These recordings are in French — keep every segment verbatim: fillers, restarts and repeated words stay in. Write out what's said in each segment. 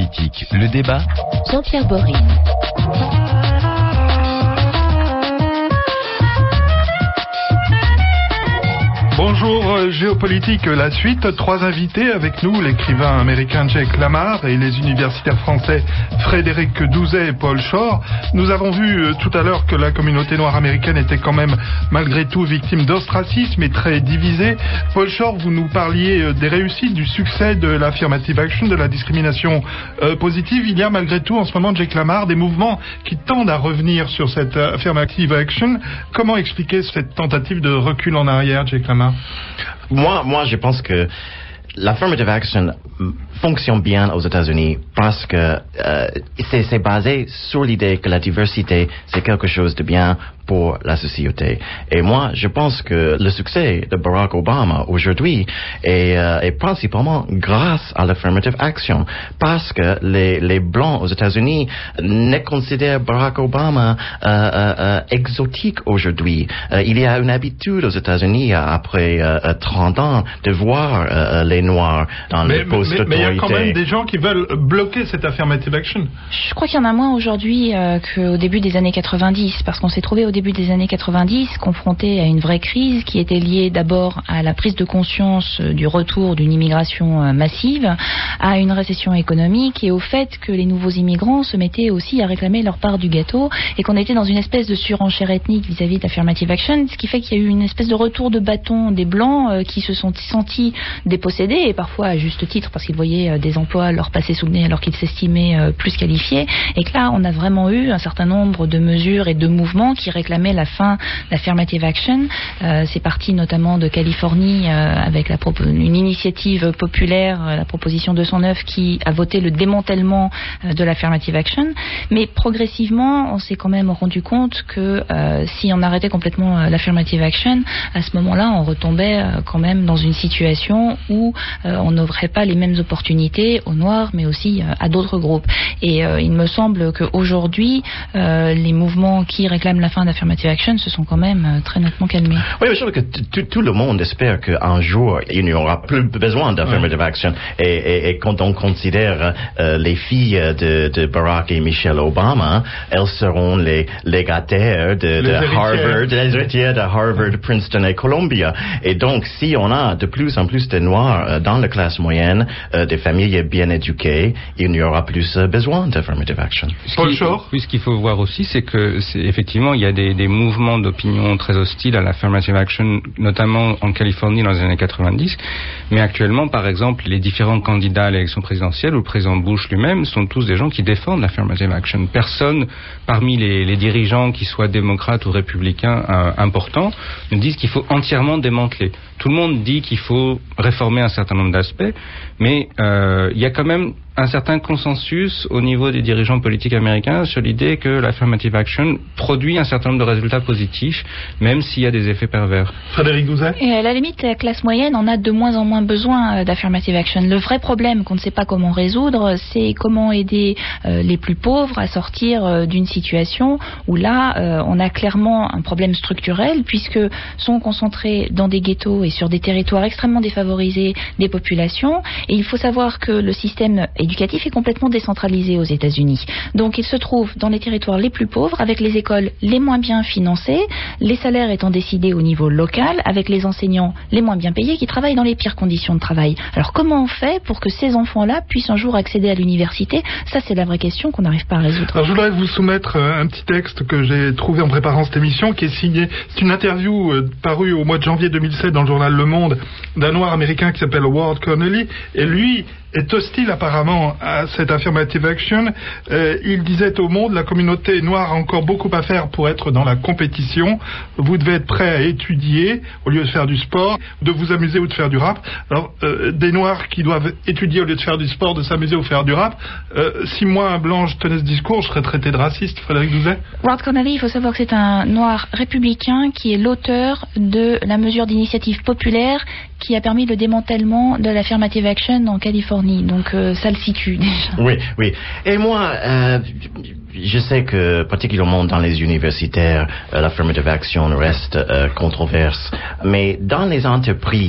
Géopolitique, le débat. Jean-Pierre Boris. Bonjour euh, Géopolitique, la suite. Trois invités avec nous, l'écrivain américain Jake Lamar et les universitaires français Frédéric Douzet et Paul Shore. Nous avons vu euh, tout à l'heure que la communauté noire américaine était quand même malgré tout victime d'ostracisme et très divisée. Paul Shore, vous nous parliez euh, des réussites, du succès de l'affirmative action, de la discrimination euh, positive. Il y a malgré tout en ce moment, Jake Lamar, des mouvements qui tendent à revenir sur cette euh, affirmative action. Comment expliquer cette tentative de recul en arrière, Jake Lamar? Moi, moi, je pense que l'affirmative action fonctionne bien aux États-Unis parce que euh, c'est, c'est basé sur l'idée que la diversité, c'est quelque chose de bien pour la société. Et moi, je pense que le succès de Barack Obama aujourd'hui est, euh, est principalement grâce à l'affirmative action, parce que les, les Blancs aux États-Unis ne considèrent Barack Obama euh, euh, euh, exotique aujourd'hui. Euh, il y a une habitude aux États-Unis, après euh, trente ans, de voir euh, les Noirs dans mais, les postes d'autorité. Mais il y a quand même des gens qui veulent bloquer cette affirmative action. Je crois qu'il y en a moins aujourd'hui euh, qu'au début des années quatre-vingt-dix, parce qu'on s'est trouvé au début des années quatre-vingt-dix confronté à une vraie crise qui était liée d'abord à la prise de conscience du retour d'une immigration massive, à une récession économique et au fait que les nouveaux immigrants se mettaient aussi à réclamer leur part du gâteau et qu'on était dans une espèce de surenchère ethnique vis-à-vis de l'affirmative action, ce qui fait qu'il y a eu une espèce de retour de bâton des Blancs euh, qui se sont sentis dépossédés et parfois à juste titre parce qu'ils voyaient euh, des emplois leur passer sous le nez alors qu'ils s'estimaient euh, plus qualifiés, et que là on a vraiment eu un certain nombre de mesures et de mouvements qui réclamaient la fin de l'affirmative action. Euh, c'est parti notamment de Californie euh, avec la propo- une initiative populaire, euh, la proposition deux cent neuf, qui a voté le démantèlement euh, de l'affirmative action. Mais progressivement, on s'est quand même rendu compte que euh, si on arrêtait complètement euh, l'affirmative action, à ce moment-là, on retombait euh, quand même dans une situation où euh, on n'offrait pas les mêmes opportunités aux Noirs, mais aussi euh, à d'autres groupes. Et euh, il me semble qu'aujourd'hui, euh, les mouvements qui réclament la fin de l'affirmative action se sont quand même euh, très nettement calmés. Oui, je trouve que t- tout le monde espère qu'un jour, il n'y aura plus besoin d'affirmative ouais. action. Et, et, et quand on considère euh, les filles de, de Barack et Michelle Obama, elles seront les légataires de, de Harvard, les héritières de Harvard, Princeton et Columbia. Et donc, si on a de plus en plus de Noirs euh, dans la classe moyenne, euh, des familles bien éduquées, il n'y aura plus euh, besoin d'affirmative action. Paul Shore. Oui, ce qu'il faut voir aussi, c'est que c'est, effectivement, il y a des, des mouvements d'opinion très hostiles à l'affirmative action, notamment en Californie dans les années quatre-vingt-dix. Mais actuellement, par exemple, les différents candidats à l'élection présidentielle ou le président Bush lui-même sont tous des gens qui défendent l'affirmative action. Personne parmi les, les dirigeants, qui soient démocrates ou républicains euh, importants, ne disent qu'il faut entièrement démanteler. Tout le monde dit qu'il faut réformer un certain nombre d'aspects, mais euh, il y a quand même un certain consensus au niveau des dirigeants politiques américains sur l'idée que l'affirmative action produit un certain nombre de résultats positifs, même s'il y a des effets pervers. Frédéric Douzet. Et à la limite, la classe moyenne en a de moins en moins besoin d'affirmative action. Le vrai problème qu'on ne sait pas comment résoudre, c'est comment aider euh, les plus pauvres à sortir euh, d'une situation où là, euh, on a clairement un problème structurel, puisque sont concentrés dans des ghettos et sur des territoires extrêmement défavorisés des populations. Et il faut savoir que le système éducatif est complètement décentralisé aux États-Unis. Donc il se trouve dans les territoires les plus pauvres, avec les écoles les moins bien financées, les salaires étant décidés au niveau local, avec les enseignants les moins bien payés qui travaillent dans les pires conditions de travail. Alors comment on fait pour que ces enfants-là puissent un jour accéder à l'université? Ça, c'est la vraie question qu'on n'arrive pas à résoudre. Alors je voudrais vous soumettre un petit texte que j'ai trouvé en préparant cette émission, qui est signé, c'est une interview euh, parue au mois de janvier deux mille sept dans le journal Le Monde d'un Noir américain qui s'appelle Ward Connolly, et lui est hostile apparemment à cette affirmative action. Euh, il disait au Monde: la communauté noire a encore beaucoup à faire pour être dans la compétition. Vous devez être prêt à étudier au lieu de faire du sport, de vous amuser ou de faire du rap. Alors, euh, des Noirs qui doivent étudier au lieu de faire du sport, de s'amuser ou faire du rap. Euh, si moi, un blanc, je tenais ce discours, je serais traité de raciste. Frédéric Douzet. Ward Connolly, il faut savoir que c'est un Noir républicain qui est l'auteur de la mesure d'initiative populaire qui a permis le démantèlement de l'affirmative action en Californie. Donc euh, ça le situe déjà. Oui, oui. Et moi, euh, je sais que particulièrement dans les universitaires, euh, l'affirmative action reste euh, controverse. Mais dans les entreprises,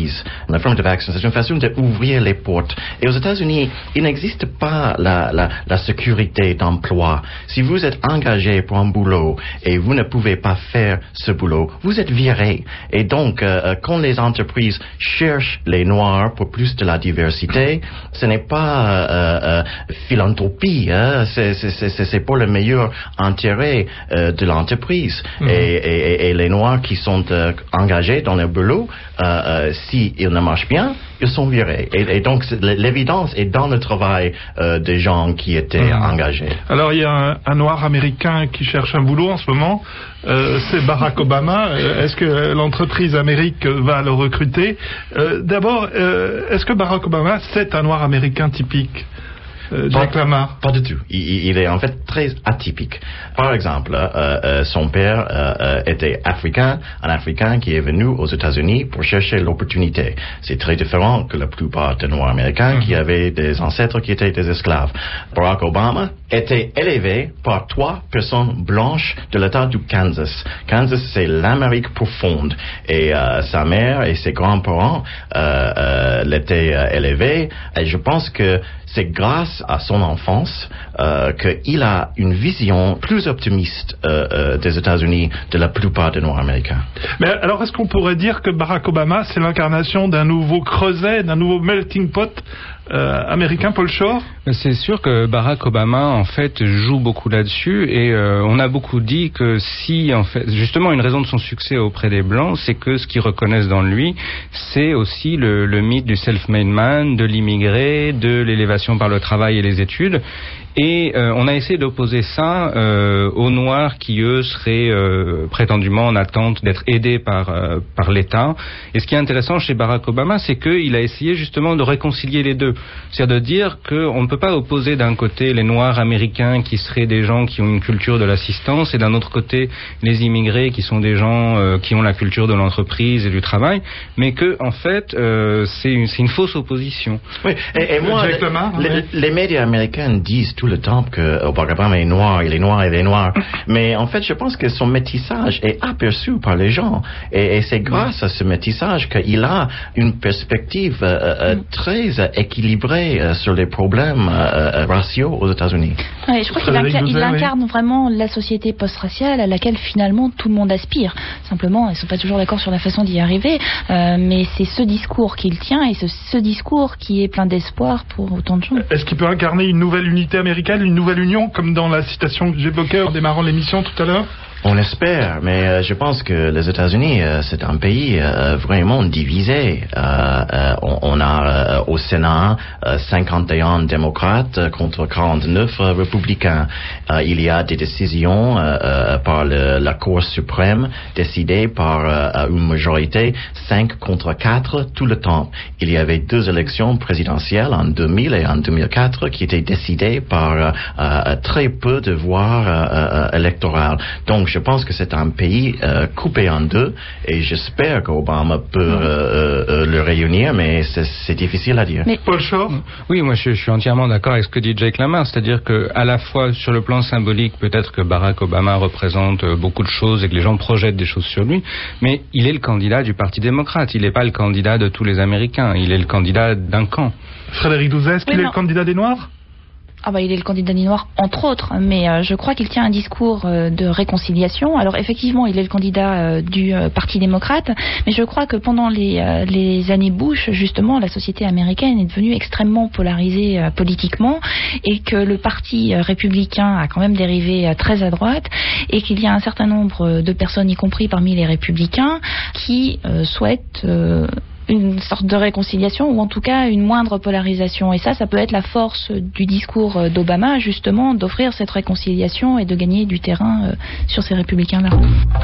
L'affirmative action, c'est une façon d'ouvrir les portes. Et aux États-Unis, il n'existe pas la, la, la sécurité d'emploi. Si vous êtes engagé pour un boulot et vous ne pouvez pas faire ce boulot, vous êtes viré. Et donc, euh, quand les entreprises cherchent les Noirs pour plus de la diversité, ce n'est pas euh, euh, philanthropie, hein? c'est, c'est, c'est, c'est pour le meilleur intérêt euh, de l'entreprise. Mmh. Et, et, et les Noirs qui sont euh, engagés dans le boulot, euh, euh, si ils ne marchent bien, ils sont virés. Et, et donc, l'évidence est dans le travail euh, des gens qui étaient mmh. engagés. Alors, il y a un, un Noir américain qui cherche un boulot en ce moment. Euh, c'est Barack Obama. Est-ce que l'entreprise Amérique va le recruter? euh, D'abord, euh, est-ce que Barack Obama, c'est un Noir américain typique? Euh, Jack Lamar. Pas du tout. Il, il est en fait très atypique. Par exemple, euh, euh, son père euh, était africain, un Africain qui est venu aux États-Unis pour chercher l'opportunité. C'est très différent que la plupart des Noirs américains mm-hmm. qui avaient des ancêtres qui étaient des esclaves. Barack Obama était élevé par trois personnes blanches de l'État du Kansas. Kansas, c'est l'Amérique profonde. Et euh, sa mère et ses grands-parents euh, euh, l'étaient euh, élevés. Et je pense que c'est grâce à son enfance euh, qu'il a une vision plus optimiste euh, euh, des États-Unis de la plupart des Noirs américains. Mais alors, est-ce qu'on pourrait dire que Barack Obama, c'est l'incarnation d'un nouveau creuset, d'un nouveau melting pot euh, américain, Paul Shore? C'est sûr que Barack Obama, en fait, joue beaucoup là-dessus, et euh, on a beaucoup dit que si, en fait, justement, une raison de son succès auprès des Blancs, c'est que ce qu'ils reconnaissent dans lui, c'est aussi le, le mythe du self-made man, de l'immigré, de l'élévation par le travail et les études. Et euh, on a essayé d'opposer ça euh, aux Noirs qui, eux, seraient euh, prétendument en attente d'être aidés par, euh, par l'État. Et ce qui est intéressant chez Barack Obama, c'est qu'il a essayé justement de réconcilier les deux. C'est-à-dire de dire qu'on ne peut pas opposer d'un côté les Noirs américains qui seraient des gens qui ont une culture de l'assistance, et d'un autre côté les immigrés qui sont des gens euh, qui ont la culture de l'entreprise et du travail, mais que en fait euh, c'est, une, c'est une fausse opposition. Oui, et, et moi, les, Lamar, les, ouais. les médias américains disent tout le temps que Barack Obama est noir, il est noir, il est noir. Mais en fait, je pense que son métissage est aperçu par les gens. Et, et c'est grâce à ce métissage qu'il a une perspective euh, euh, très équilibrée euh, sur les problèmes euh, raciaux aux États-Unis. Ouais, je crois qu'il inca- il incarne vraiment la société post-raciale à laquelle finalement tout le monde aspire. Simplement, ils ne sont pas toujours d'accord sur la façon d'y arriver, euh, mais c'est ce discours qu'il tient, et ce, ce discours qui est plein d'espoir pour autant de gens. Est-ce qu'il peut incarner une nouvelle unité américaine, une nouvelle union, comme dans la citation que j'évoquais en démarrant l'émission tout à l'heure? On espère, mais euh, je pense que les États-Unis, euh, c'est un pays euh, vraiment divisé. Euh, euh, on, on a euh, au Sénat euh, cinquante et un démocrates contre quarante-neuf euh, républicains. Euh, il y a des décisions euh, euh, par le, la Cour suprême décidées par euh, une majorité cinq contre quatre tout le temps. Il y avait deux élections présidentielles en deux mille et en deux mille quatre qui étaient décidées par euh, euh, très peu de voix euh, euh, électorales. Donc je pense que c'est un pays euh, coupé en deux, et j'espère qu'Obama peut euh, euh, le réunir, mais c'est, c'est difficile à dire. Mais... Paul Shore? Oui, moi je, je suis entièrement d'accord avec ce que dit Jake Lamar, c'est-à-dire que à la fois sur le plan symbolique, peut-être que Barack Obama représente euh, beaucoup de choses et que les gens projettent des choses sur lui, mais il est le candidat du Parti démocrate, il n'est pas le candidat de tous les Américains, il est le candidat d'un camp. Frédéric Douzet, est-ce qu'il oui, est le candidat des Noirs? Ah bah il est le candidat des Noirs entre autres, mais euh, je crois qu'il tient un discours euh, de réconciliation. Alors effectivement, il est le candidat euh, du euh, Parti démocrate, mais je crois que pendant les, euh, les années Bush, justement, la société américaine est devenue extrêmement polarisée euh, politiquement, et que le Parti euh, républicain a quand même dérivé euh, très à droite, et qu'il y a un certain nombre de personnes, y compris parmi les républicains, qui euh, souhaitent euh, une sorte de réconciliation, ou en tout cas une moindre polarisation. Et ça, ça peut être la force du discours d'Obama, justement, d'offrir cette réconciliation et de gagner du terrain euh, sur ces républicains-là.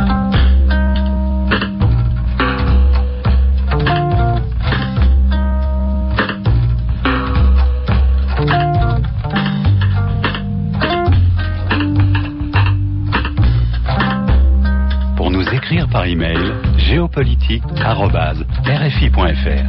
Pour nous écrire par email, géopolitique arobase r f i point f r.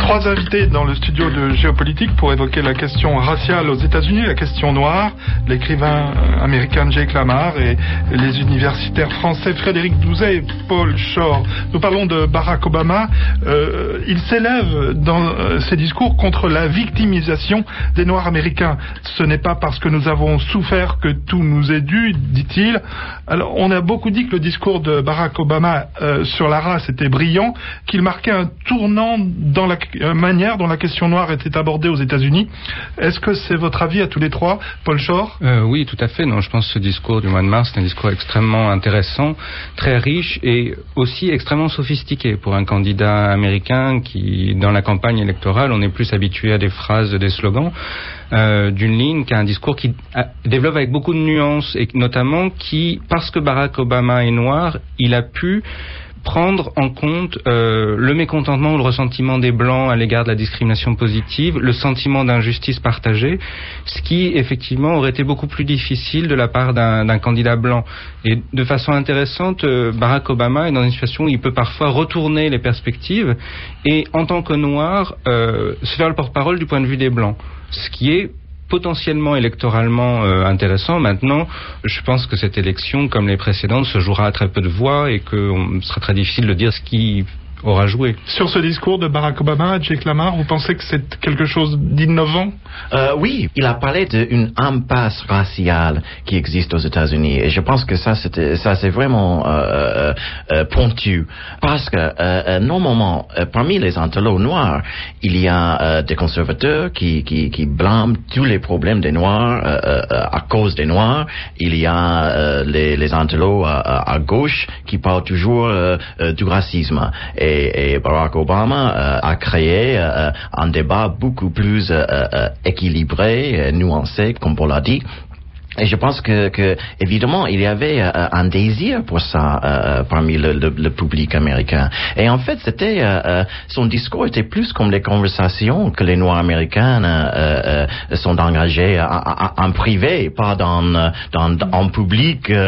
Trois invités dans le studio de Géopolitique pour évoquer la question raciale aux États-Unis, la question noire, l'écrivain américain Jake Lamar et les universitaires français Frédéric Douzet et Paul Shore. Nous parlons de Barack Obama. Euh, il s'élève dans euh, ses discours contre la victimisation des Noirs américains. Ce n'est pas parce que nous avons souffert que tout nous est dû, dit-il. Alors, on a beaucoup dit que le discours de Barack Obama euh, sur la race était brillant, qu'il marquait un tournant dans la manière dont la question noire était abordée aux États-Unis. Est-ce que c'est votre avis à tous les trois, Paul Shore? euh, Oui, tout à fait. Non, je pense que ce discours du mois de mars, c'est un discours extrêmement intéressant, très riche et aussi extrêmement sophistiqué pour un candidat américain qui, dans la campagne électorale, on est plus habitué à des phrases, des slogans, euh, d'une ligne qu'à un discours qui a, développe avec beaucoup de nuances et notamment qui, parce que Barack Obama est noir, il a pu prendre en compte euh, le mécontentement ou le ressentiment des Blancs à l'égard de la discrimination positive, le sentiment d'injustice partagée, ce qui effectivement aurait été beaucoup plus difficile de la part d'un, d'un candidat blanc. Et de façon intéressante, euh, Barack Obama est dans une situation où il peut parfois retourner les perspectives et en tant que noir, euh, se faire le porte-parole du point de vue des Blancs, ce qui est potentiellement électoralement euh, intéressant. Maintenant, je pense que cette élection, comme les précédentes, se jouera à très peu de voix et que on, sera très difficile de dire ce qui aura joué. Sur ce discours de Barack Obama, Jake Lamar, vous pensez que c'est quelque chose d'innovant? euh, Oui, il a parlé d'une impasse raciale qui existe aux États-Unis et je pense que ça, c'était, ça c'est vraiment euh, euh, pointu parce que euh, normalement, euh, parmi les intellos noirs, il y a euh, des conservateurs qui, qui, qui blâment tous les problèmes des Noirs euh, euh, à cause des Noirs. Il y a euh, les, les intellos à, à gauche qui parlent toujours euh, euh, du racisme. Et Et Barack Obama euh, a créé euh, un débat beaucoup plus euh, euh, équilibré, euh, nuancé, comme Paul l'a dit. Et je pense que, que évidemment, il y avait euh, un désir pour ça euh, parmi le, le, le public américain. Et en fait, c'était euh, son discours était plus comme les conversations que les Noirs américains euh, euh, sont engagés en privé, pas dans, dans en public, euh,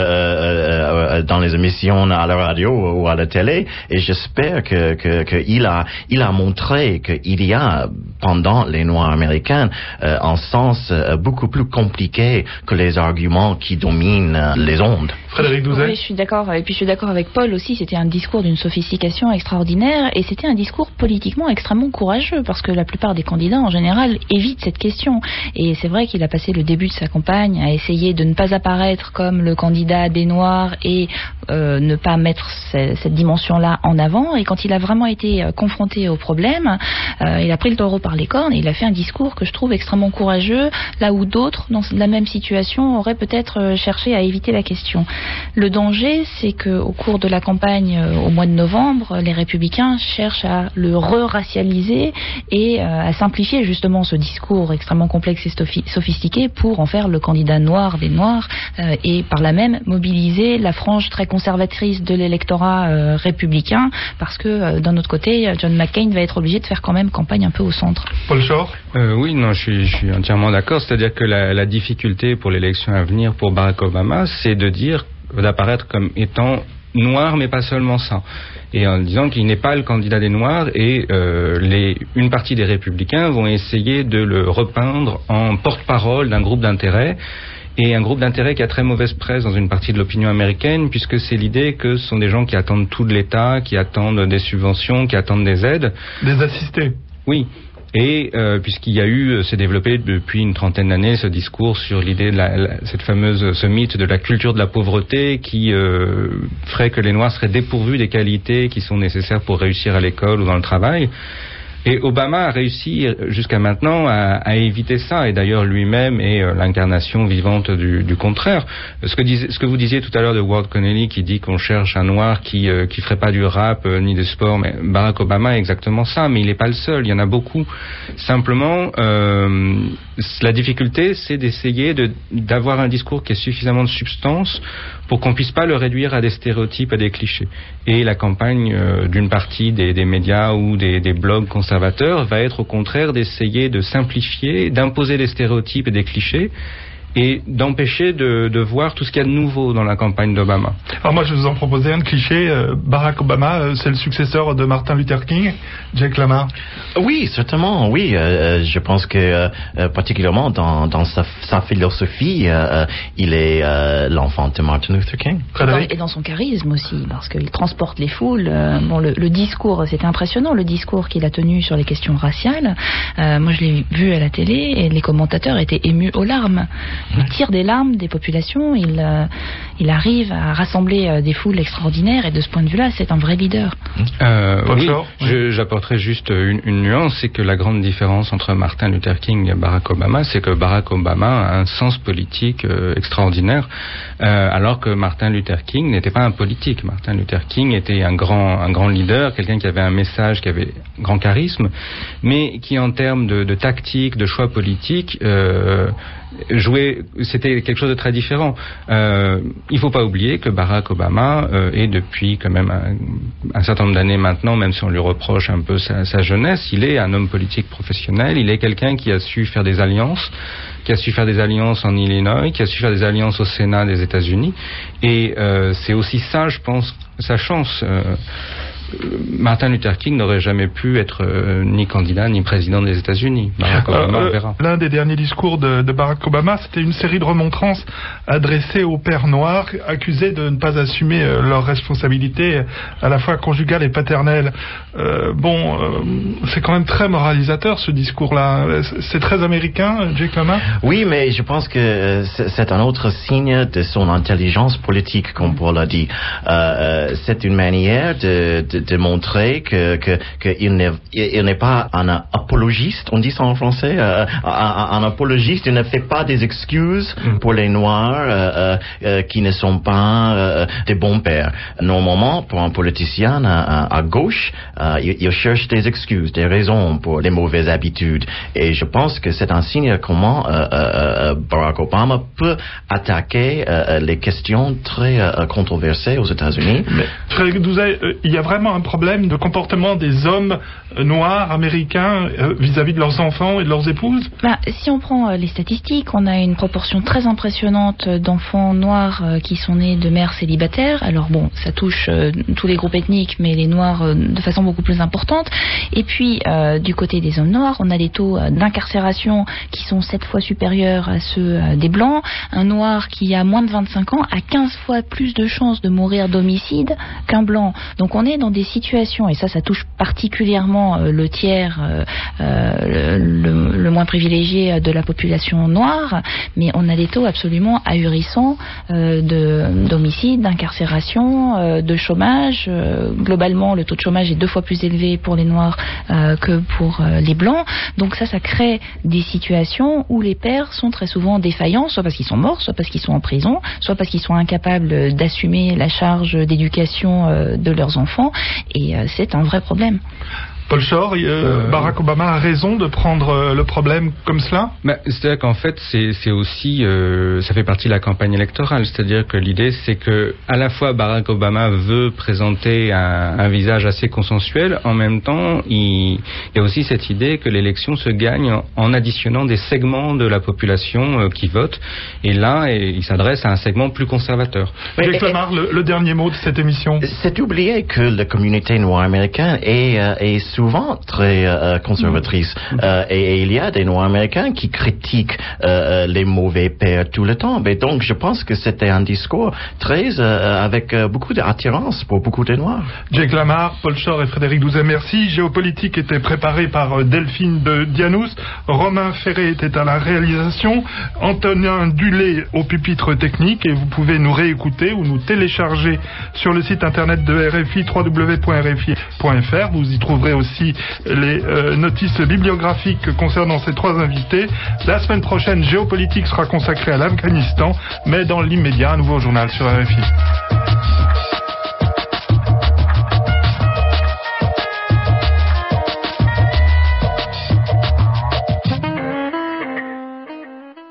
euh, dans les émissions à la radio ou à la télé. Et j'espère que, que, que il a il a montré qu'il y a pendant les Noirs américains euh, un sens euh, beaucoup plus compliqué que les arguments qui dominent les ondes. Frédéric Douzet. Oui, je suis d'accord. Et puis je suis d'accord avec Paul aussi. C'était un discours d'une sophistication extraordinaire et c'était un discours politiquement extrêmement courageux parce que la plupart des candidats en général évitent cette question. Et c'est vrai qu'il a passé le début de sa campagne à essayer de ne pas apparaître comme le candidat des Noirs et euh, ne pas mettre ce, cette dimension-là en avant. Et quand il a vraiment été euh, confronté au problème, euh, il a pris le taureau par les cornes et il a fait un discours que je trouve extrêmement courageux, là où d'autres, dans la même situation, auraient peut-être euh, cherché à éviter la question. Le danger, c'est qu'au cours de la campagne euh, au mois de novembre, les Républicains cherchent à le re-racialiser et euh, à simplifier justement ce discours extrêmement complexe et sophistiqué pour en faire le candidat noir des Noirs euh, et par là même mobiliser la frange très conservatrice de l'électorat euh, républicain parce que euh, d'un autre côté, John McCain va être obligé de faire quand même campagne un peu au centre. Paul Shore. Euh, oui, non, je suis, je suis entièrement d'accord. C'est-à-dire que la, la difficulté pour l'élection à venir pour Barack Obama, c'est de dire, d'apparaître comme étant noir, mais pas seulement ça. Et en disant qu'il n'est pas le candidat des Noirs et euh, les, une partie des Républicains vont essayer de le repeindre en porte-parole d'un groupe d'intérêt. Et un groupe d'intérêt qui a très mauvaise presse dans une partie de l'opinion américaine, puisque c'est l'idée que ce sont des gens qui attendent tout de l'État, qui attendent des subventions, qui attendent des aides. Des assistés. Oui. Et euh, puisqu'il y a eu, s'est développé depuis une trentaine d'années ce discours sur l'idée de la, la, cette fameuse, ce mythe de la culture de la pauvreté qui euh, ferait que les Noirs seraient dépourvus des qualités qui sont nécessaires pour réussir à l'école ou dans le travail. Et Obama a réussi jusqu'à maintenant à, à éviter ça, et d'ailleurs lui-même est euh, l'incarnation vivante du, du contraire. Ce que, dis, ce que vous disiez tout à l'heure de Ward Connelly qui dit qu'on cherche un noir qui euh, qui ferait pas du rap euh, ni du sport, mais Barack Obama est exactement ça, mais il n'est pas le seul, il y en a beaucoup. Simplement, euh, la difficulté, c'est d'essayer de, d'avoir un discours qui ait suffisamment de substance pour qu'on puisse pas le réduire à des stéréotypes, à des clichés. Et la campagne euh, d'une partie des, des médias ou des, des blogs conservateurs va être au contraire d'essayer de simplifier, d'imposer des stéréotypes et des clichés, et d'empêcher de, de voir tout ce qu'il y a de nouveau dans la campagne d'Obama. Alors moi je vais vous en proposer un de cliché. Euh, Barack Obama, euh, c'est le successeur de Martin Luther King. Jake Lamar. Oui, certainement, oui. Euh, je pense que euh, particulièrement dans, dans sa, sa philosophie, euh, il est euh, l'enfant de Martin Luther King. Et dans, et dans son charisme aussi, parce qu'il transporte les foules. Euh, bon, le, le discours, c'était impressionnant, le discours qu'il a tenu sur les questions raciales. Euh, moi je l'ai vu à la télé et les commentateurs étaient émus aux larmes. Il tire des larmes des populations, il, euh, il arrive à rassembler euh, des foules extraordinaires et de ce point de vue-là, c'est un vrai leader. Euh, oui, je, j'apporterai juste une, une nuance, c'est que la grande différence entre Martin Luther King et Barack Obama, c'est que Barack Obama a un sens politique euh, extraordinaire, euh, alors que Martin Luther King n'était pas un politique. Martin Luther King était un grand, un grand leader, quelqu'un qui avait un message, qui avait un grand charisme, mais qui en termes de, de tactique, de choix politique, euh, jouer, c'était quelque chose de très différent. Euh, il ne faut pas oublier que Barack Obama euh, est depuis quand même un, un certain nombre d'années maintenant, même si on lui reproche un peu sa, sa jeunesse, il est un homme politique professionnel, il est quelqu'un qui a su faire des alliances, qui a su faire des alliances en Illinois, qui a su faire des alliances au Sénat des États-Unis, et euh, c'est aussi ça, je pense, sa chance. Euh, Martin Luther King n'aurait jamais pu être euh, ni candidat ni président des États-Unis. Barack Obama, euh, on verra. L'un des derniers discours de, de Barack Obama, c'était une série de remontrances adressées aux pères noirs accusés de ne pas assumer euh, leurs responsabilités à la fois conjugales et paternelles. Euh, bon, euh, c'est quand même très moralisateur ce discours-là. C'est très américain, Jake Lamar. Oui, mais je pense que c'est un autre signe de son intelligence politique, comme Paul a dit. Euh, c'est une manière de, de, de montrer que, que, que il n'est, il n'est pas un apologiste, on dit ça en français, euh, un, un apologiste, il ne fait pas des excuses pour les Noirs euh, euh, qui ne sont pas euh, des bons pères. Normalement, pour un politicien à, à gauche, euh, il, il cherche des excuses, des raisons pour les mauvaises habitudes. Et je pense que c'est un signe comment euh, euh, Barack Obama peut attaquer euh, les questions très euh, controversées aux États-Unis. Mais, Frédéric Douzet, euh, il y a vraiment un problème de comportement des hommes euh, noirs américains euh, vis-à-vis de leurs enfants et de leurs épouses. Bah, si on prend euh, les statistiques, on a une proportion très impressionnante d'enfants noirs euh, qui sont nés de mères célibataires. Alors bon, ça touche euh, tous les groupes ethniques, mais les noirs euh, de façon beaucoup plus importante. Et puis, euh, du côté des hommes noirs, on a des taux euh, d'incarcération qui sont sept fois supérieurs à ceux euh, des blancs. Un noir qui a moins de vingt-cinq ans a quinze fois plus de chances de mourir d'homicide qu'un blanc. Donc on est dans des situations, et ça, ça touche particulièrement euh, le tiers euh, euh, le, le moins privilégié de la population noire, mais on a des taux absolument ahurissants euh, de, d'homicide, d'incarcération, euh, de chômage. Euh, globalement, le taux de chômage est deux fois plus élevé pour les noirs euh, que pour euh, les blancs. Donc ça, ça crée des situations où les pères sont très souvent défaillants, soit parce qu'ils sont morts, soit parce qu'ils sont en prison, soit parce qu'ils sont incapables d'assumer la charge d'éducation euh, de leurs enfants, et euh, c'est un vrai problème. Paul Shore, euh, euh, Barack Obama a raison de prendre euh, le problème comme cela. Bah, c'est-à-dire qu'en fait, c'est, c'est aussi, euh, ça fait partie de la campagne électorale. C'est-à-dire que l'idée, c'est que à la fois Barack Obama veut présenter un, un visage assez consensuel, en même temps, il, il y a aussi cette idée que l'élection se gagne en, en additionnant des segments de la population euh, qui votent. Et là, et, il s'adresse à un segment plus conservateur. Jake Lamar, le, le dernier mot de cette émission. C'est oublié que la communauté noire américaine est, euh, est souvent très euh, conservatrice. Mmh. Euh, et, et il y a des Noirs américains qui critiquent euh, les mauvais pères tout le temps. Et donc, je pense que c'était un discours très euh, avec euh, beaucoup d'attirance pour beaucoup de Noirs. Jake Lamar, Paul Shore et Frédéric Douzet, merci. Géopolitique était préparé par Delphine de Dianous. Romain Ferré était à la réalisation. Antonin Dulé au pupitre technique. Et vous pouvez nous réécouter ou nous télécharger sur le site internet de R F I, w w w point r f i point f r. Vous y trouverez aussi aussi les euh, notices bibliographiques concernant ces trois invités. La semaine prochaine, Géopolitique sera consacrée à l'Afghanistan, mais dans l'immédiat, un nouveau journal sur R F I.